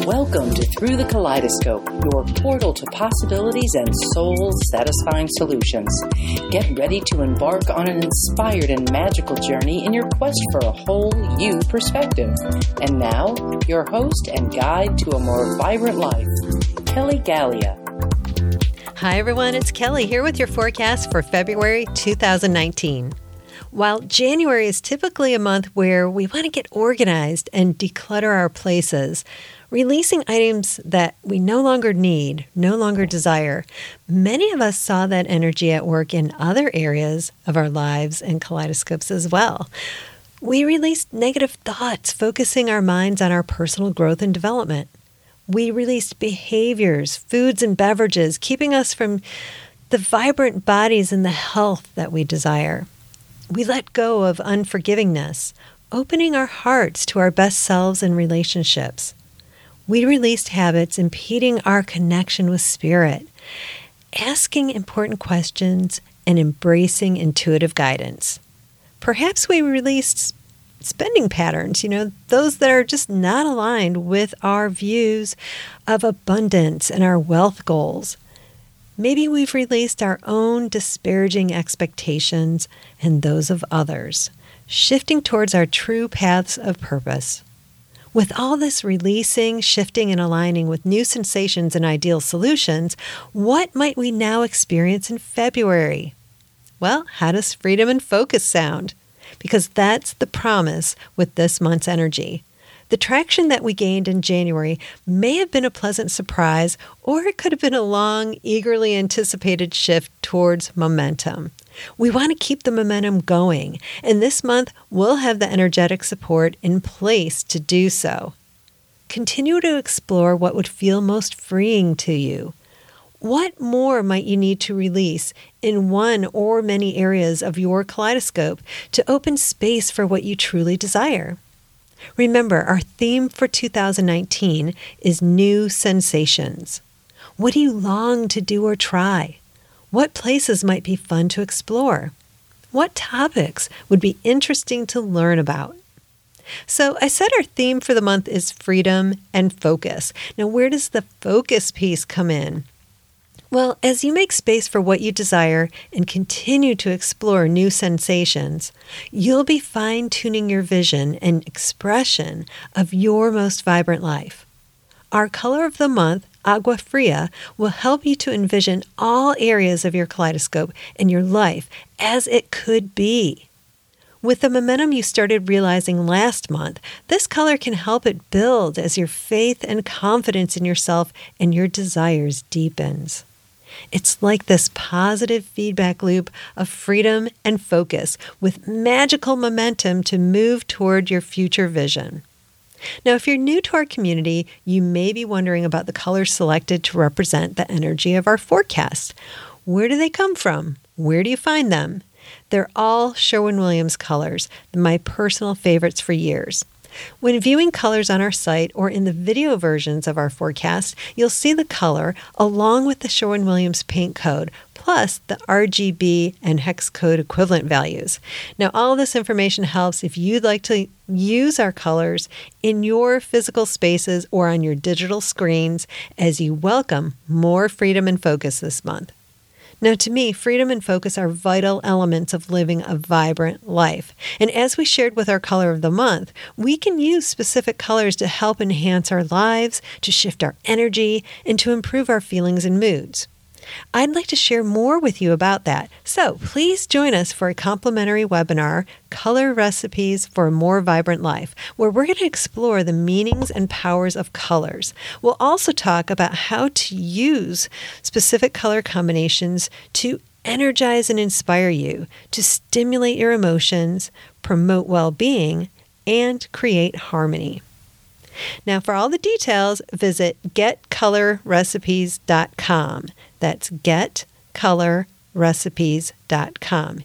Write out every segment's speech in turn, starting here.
Welcome to Through the Kaleidoscope, your portal to possibilities and soul-satisfying solutions. Get ready to embark on an inspired and magical journey in your quest for a whole you perspective. And now, your host and guide to a more vibrant life, Kelly Gallia. Hi everyone, it's Kelly here with your forecast for February 2019. While January is typically a month where we want to get organized and declutter our places, releasing items that we no longer need, no longer desire, many of us saw that energy at work in other areas of our lives and kaleidoscopes as well. We released negative thoughts, focusing our minds on our personal growth and development. We released behaviors, foods and beverages, keeping us from the vibrant bodies and the health that we desire. We let go of unforgivingness, opening our hearts to our best selves and relationships. We released habits impeding our connection with spirit, asking important questions and embracing intuitive guidance. Perhaps we released spending patterns, those that are just not aligned with our views of abundance and our wealth goals. Maybe we've released our own disparaging expectations and those of others, shifting towards our true paths of purpose. With all this releasing, shifting, and aligning with new sensations and ideal solutions, what might we now experience in February? Well, how does freedom and focus sound? Because that's the promise with this month's energy. The traction that we gained in January may have been a pleasant surprise, or it could have been a long, eagerly anticipated shift towards momentum. We want to keep the momentum going, and this month we'll have the energetic support in place to do so. Continue to explore what would feel most freeing to you. What more might you need to release in one or many areas of your kaleidoscope to open space for what you truly desire? Remember, our theme for 2019 is new sensations. What do you long to do or try? What places might be fun to explore? What topics would be interesting to learn about? So I said our theme for the month is freedom and focus. Now, where does the focus piece come in? Well, as you make space for what you desire and continue to explore new sensations, you'll be fine-tuning your vision and expression of your most vibrant life. Our color of the month, Agua Fria, will help you to envision all areas of your kaleidoscope and your life as it could be. With the momentum you started realizing last month, this color can help it build as your faith and confidence in yourself and your desires deepens. It's like this positive feedback loop of freedom and focus with magical momentum to move toward your future vision. Now, if you're new to our community, you may be wondering about the colors selected to represent the energy of our forecast. Where do they come from? Where do you find them? They're all Sherwin-Williams colors, my personal favorites for years. When viewing colors on our site or in the video versions of our forecast, you'll see the color along with the Sherwin-Williams paint code, plus the RGB and hex code equivalent values. Now, all of this information helps if you'd like to use our colors in your physical spaces or on your digital screens as you welcome more freedom and focus this month. Now, to me, freedom and focus are vital elements of living a vibrant life. And as we shared with our color of the month, we can use specific colors to help enhance our lives, to shift our energy, and to improve our feelings and moods. I'd like to share more with you about that. So please join us for a complimentary webinar, Color Recipes for a More Vibrant Life, where we're going to explore the meanings and powers of colors. We'll also talk about how to use specific color combinations to energize and inspire you, to stimulate your emotions, promote well-being, and create harmony. Now, for all the details, visit getcolorrecipes.com. That's getcolorrecipes.com.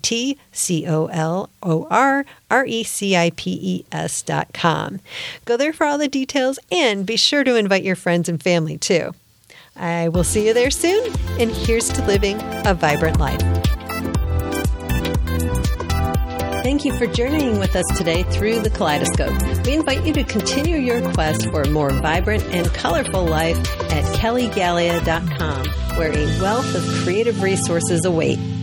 getcolorrecipes.com. Go there for all the details and be sure to invite your friends and family too. I will see you there soon, and here's to living a vibrant life. thank you for journeying with us today through the Kaleidoscope. We invite you to continue your quest for a more vibrant and colorful life at kellygallia.com, where a wealth of creative resources await.